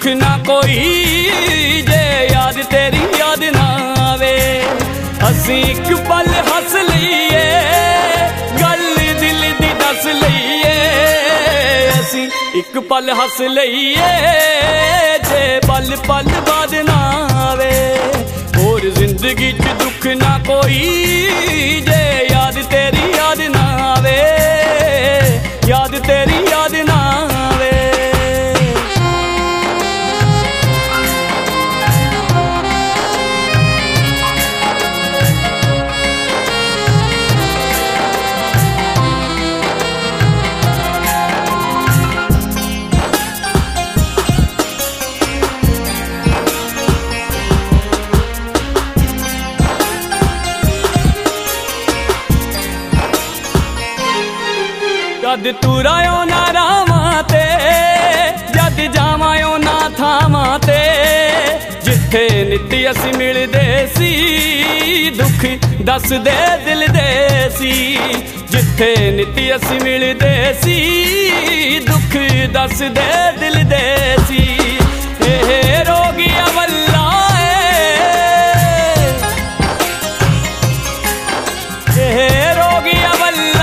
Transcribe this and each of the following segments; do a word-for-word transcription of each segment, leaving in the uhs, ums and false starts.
ना कोई जे याद तेरी याद ना आवे। असीं एक पल हस लईए गल दिल दी दस लईए, असीं एक पल हस लईए जे पल पल बाद ना आवे। होर जिंदगी च दुख ना कोई जे याद तेरी याद ना आवे, याद तेरी याद ना आवे। जद तुरायो ना रावां ते जद जावायो ना थावां ते, जिथे नित्ती असी मिलदे सी दुख दस दे दिल दे सी। जिथे नित्ती असी मिलदे सी दुख दस दे दिल दे सी। ए रोगिया वल्ला ए रोगिया वल्ला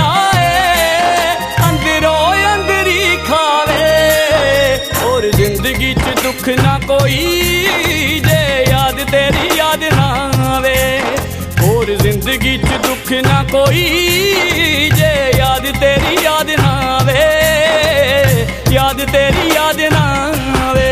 जिंदगी च दुख ना कोई जे याद तेरी याद ना आवे। और जिंदगी च दुख ना कोई जे याद तेरी याद ना आवे, याद तेरी याद ना आवे।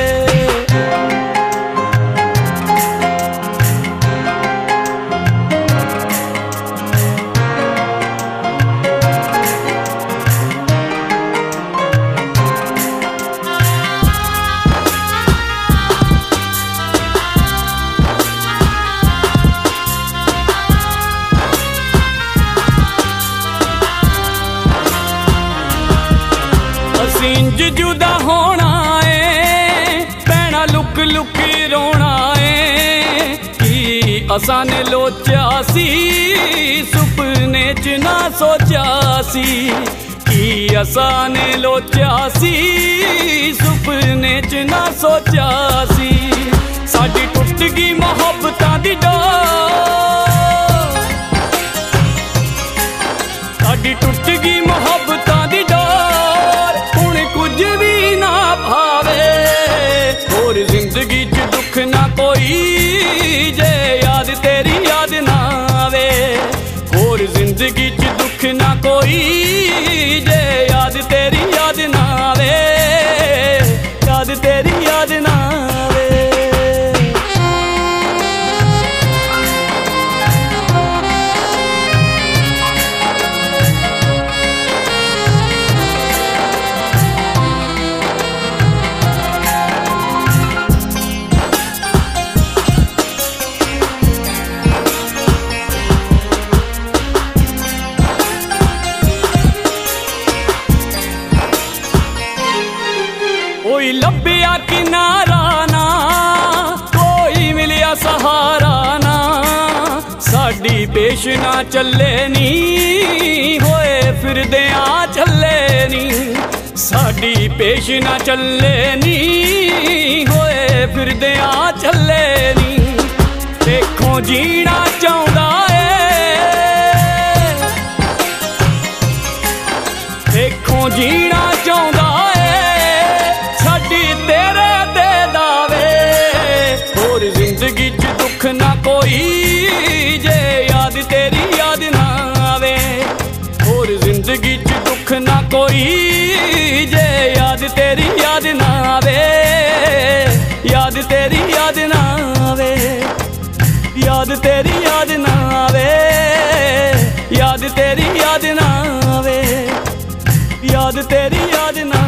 इंज जुदा होना है भैना लुक लुक रोना है। कि असां ने लोचा सी सुपने च ना सोचा सी, कि असां ने लोचा सी सुपने च ना सोचा सी। साडी टुट गई मोहब्बतां दी डोर, साडी टुट गई मोहब्बतां दी डोर, कुछ भी ना भावे। और जिंदगी च दुख ना कोई जे याद तेरी याद ना आवे। और जिंदगी च दुख ना कोई जे याद तेरी याद ना आवे, याद तेरी याद ना आवे। कोई लभ्या किनारा ना कोई मिलिया सहारा ना, साडी पेश ना चले नी होए फिरदे आ चले नी। साडी पेश ना चले नी होए फिरदे आ चले नी। देखो जीना चाहुंदा ए, देखो जीना चाहुंदा तेरे दे दावे। और जिंदगी च दुख ना कोई जे याद तेरी याद ना आवे। और जिंदगी च दुख ना कोई जे याद तेरी याद ना आवे, याद तेरी याद ना आवे, याद तेरी याद ना आवे, याद तेरी याद ना आवे, याद तेरी याद ना